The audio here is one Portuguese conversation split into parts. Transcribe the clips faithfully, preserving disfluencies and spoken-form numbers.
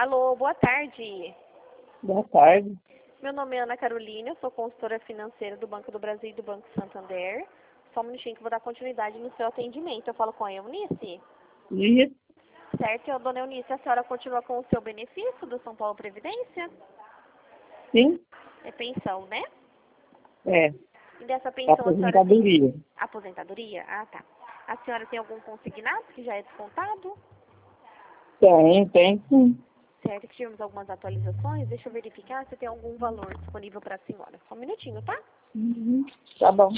Alô, boa tarde. Boa tarde. Meu nome é Ana Carolina, eu sou consultora financeira do Banco do Brasil e do Banco Santander. Só um minutinho que eu vou dar continuidade no seu atendimento. Eu falo com a Eunice? Isso. Certo, eu, dona Eunice, a senhora continua com o seu benefício do São Paulo Previdência? Sim? É pensão, né? É. E dessa pensão a senhora tem... Aposentadoria. Aposentadoria? Ah, tá. A senhora tem algum consignado que já é descontado? Tem, tem sim. Certo, que tivemos algumas atualizações. Deixa eu verificar se tem algum valor disponível para a senhora. Só um minutinho, tá? Uhum. Tá bom.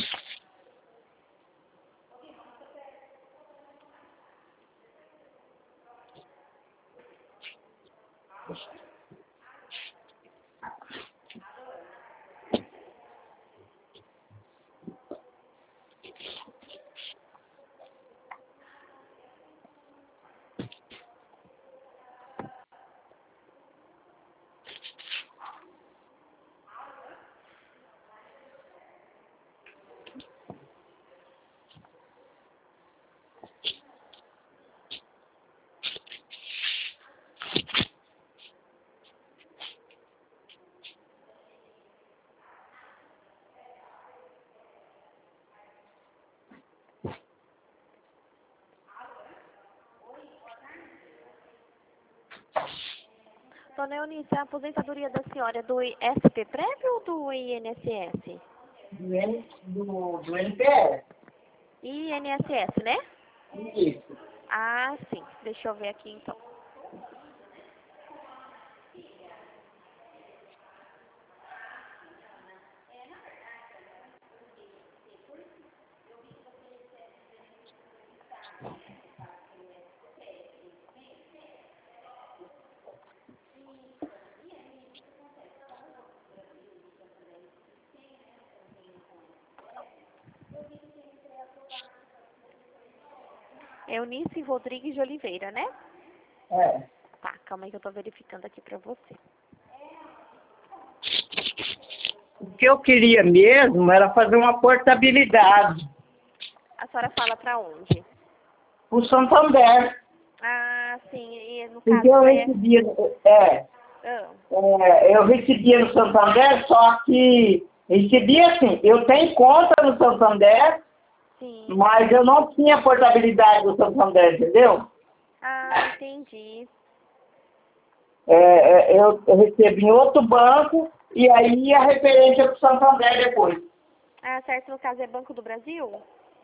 Dona Eunice, a aposentadoria da senhora é do S P Prévio ou do I N S S? Do, N- do, do N P S. I N S S, né? Isso. Ah, sim. Deixa eu ver aqui, então. Eunice Rodrigues de Oliveira, né? É. Tá, calma aí que eu tô verificando aqui pra você. O que eu queria mesmo era fazer uma portabilidade. A senhora fala pra onde? O Santander. Ah, sim. E no Porque caso eu é... recebia, é, Ah, é, eu recebia no Santander, só que recebia assim, eu tenho conta no Santander, sim. mas eu não tinha portabilidade do Santander, entendeu? Ah, entendi. É, é, eu, eu recebi em outro banco e aí a referência para o Santander depois. Ah, certo. No caso é Banco do Brasil?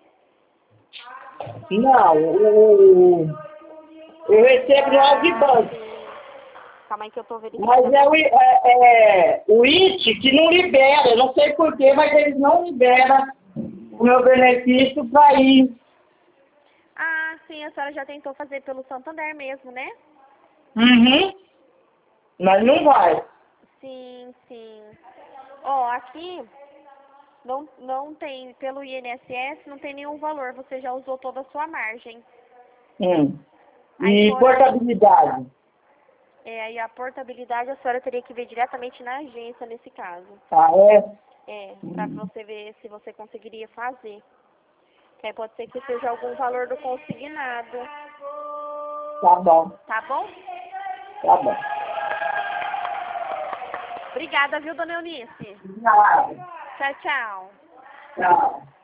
Não, o, eu recebo lá de Ah, banco. sim. Calma aí que eu tô verificando. Mas é o, I- é, é, o I T que não libera, eu não sei porquê, mas eles não liberam o meu benefício para ir. Ah, sim. A senhora já tentou fazer pelo Santander mesmo, né? Uhum. Mas não vai. Sim, sim. Ó, aqui não, não tem, pelo I N S S, não tem nenhum valor. Você já usou toda a sua margem. Hum. Aí, E porém, portabilidade. é, aí a portabilidade a senhora teria que ver diretamente na agência nesse caso. Ah, é? É, pra você ver se você conseguiria fazer. Que aí pode ser que seja algum valor do consignado. Tá bom, Tá bom? tá bom. Obrigada, viu, dona Eunice? Nada. Tchau, tchau. Tchau.